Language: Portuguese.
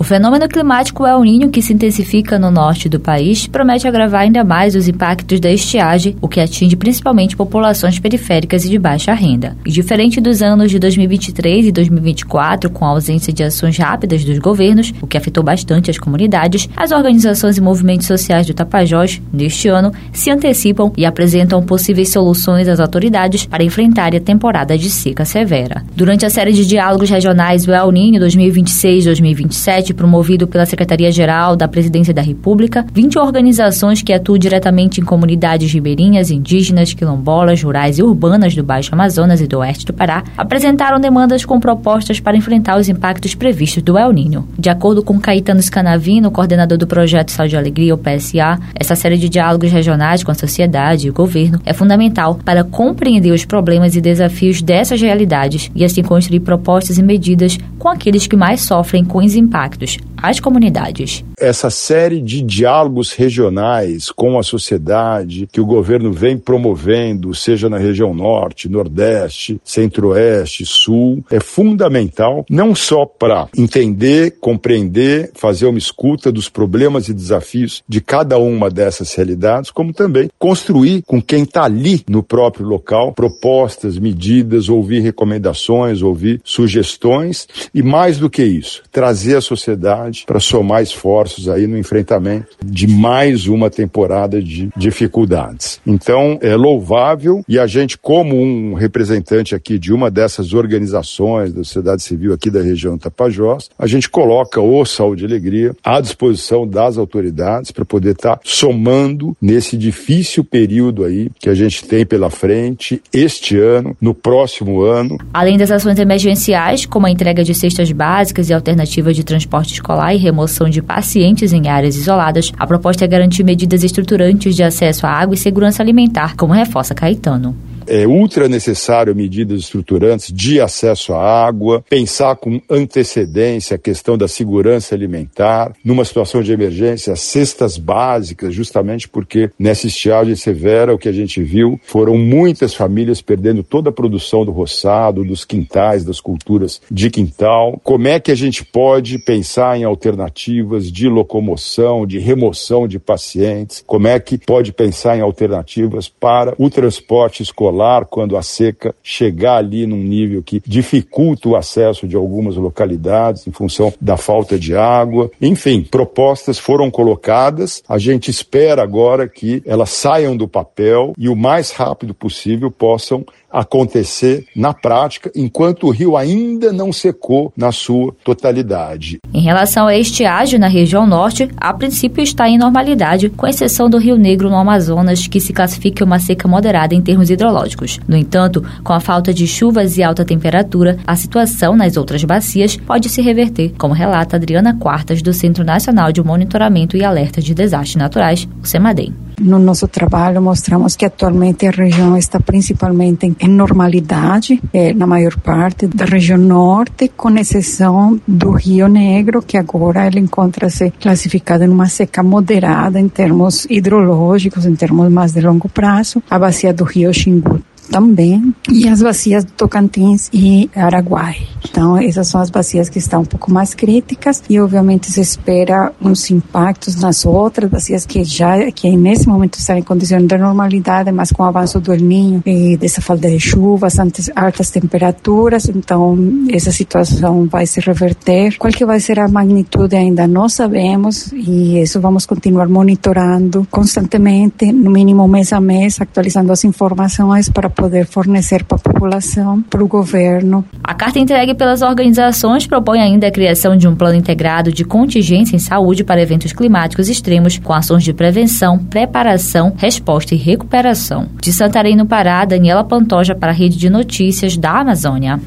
fenômeno climático El Niño, que se intensifica no norte do país, promete agravar ainda mais os impactos da estiagem, o que atinge principalmente populações periféricas e de baixa renda. E diferente dos anos de 2023 e 2024, com a ausência de ações rápidas dos governos, o que afetou bastante as comunidades, as organizações e movimentos sociais do Tapajós, neste ano, se antecipam e apresentam possíveis soluções às autoridades para enfrentar a temporada de seca severa. Durante a série de diálogos regionais do El Niño 2026-2027, promovido pela Secretaria-Geral da Presidência da República, 20 organizações que atuam diretamente em comunidades ribeirinhas, indígenas, quilombolas, rurais e urbanas do Baixo Amazonas e do Oeste do Pará apresentaram demandas com propostas para enfrentar os impactos previstos do El Niño. De acordo com Caetano Scanavino, coordenador do projeto Saúde e Alegria, o PSA, essa série de diálogos regionais com a sociedade e o governo é fundamental para compreender os problemas e desafios dessas realidades e assim construir propostas e medidas com aqueles que mais sofrem com os impactos, as comunidades. Essa série de diálogos regionais com a sociedade que o governo vem promovendo, seja na região norte, nordeste, centro-oeste, sul, é fundamental não só para entender, compreender, fazer uma escuta dos problemas e desafios de cada uma dessas realidades, como também construir com quem está ali no próprio local propostas, medidas, ouvir recomendações, ouvir sugestões e, mais do que isso, trazer a sociedade para somar esforços aí no enfrentamento de mais uma temporada de dificuldades. Então, é louvável e a gente, como um representante aqui de uma dessas organizações da sociedade civil aqui da região do Tapajós, a gente coloca o Saúde e Alegria à disposição das autoridades para poder estar somando nesse difícil período aí que a gente tem pela frente este ano, no próximo ano. Além das ações emergenciais, como a entrega de cestas básicas e alternativas de transporte escolar e remoção de pacientes em áreas isoladas, a proposta é garantir medidas estruturantes de acesso à água e segurança alimentar, como reforça Caetano. É ultra necessário medidas estruturantes de acesso à água, pensar com antecedência a questão da segurança alimentar, numa situação de emergência, cestas básicas, justamente porque nessa estiagem severa o que a gente viu foram muitas famílias perdendo toda a produção do roçado, dos quintais, das culturas de quintal. Como é que a gente pode pensar em alternativas de locomoção, de remoção de pacientes? Como é que pode pensar em alternativas para o transporte escolar quando a seca chegar ali num nível que dificulta o acesso de algumas localidades em função da falta de água. Enfim, propostas foram colocadas, a gente espera agora que elas saiam do papel e o mais rápido possível possam acontecer na prática, enquanto o rio ainda não secou na sua totalidade. Em relação à estiagem na região norte, a princípio está em normalidade, com exceção do Rio Negro no Amazonas, que se classifica uma seca moderada em termos hidrológicos. No entanto, com a falta de chuvas e alta temperatura, a situação nas outras bacias pode se reverter, como relata Adriana Quartas, do Centro Nacional de Monitoramento e Alerta de Desastres Naturais, o CEMADEM. No nosso trabalho, mostramos que atualmente a região está principalmente em normalidade, na maior parte da região norte, com exceção do Rio Negro, que agora ele encontra-se classificado em uma seca moderada em termos hidrológicos, em termos mais de longo prazo, a bacia do Rio Xingu também, e as bacias do Tocantins e Araguai. Então, essas são as bacias que estão um pouco mais críticas e, obviamente, se espera uns impactos nas outras bacias que nesse momento estão em condições de normalidade, mas com o avanço do El Niño e dessa falta de chuvas, altas temperaturas, então essa situação vai se reverter. Qual que vai ser a magnitude ainda não sabemos e isso vamos continuar monitorando constantemente, no mínimo mês a mês, atualizando as informações para poder fornecer para a população, para o governo. A carta entregue pelas organizações propõe ainda a criação de um plano integrado de contingência em saúde para eventos climáticos extremos, com ações de prevenção, preparação, resposta e recuperação. De Santarém, no Pará, Daniela Pantoja para a Rede de Notícias da Amazônia.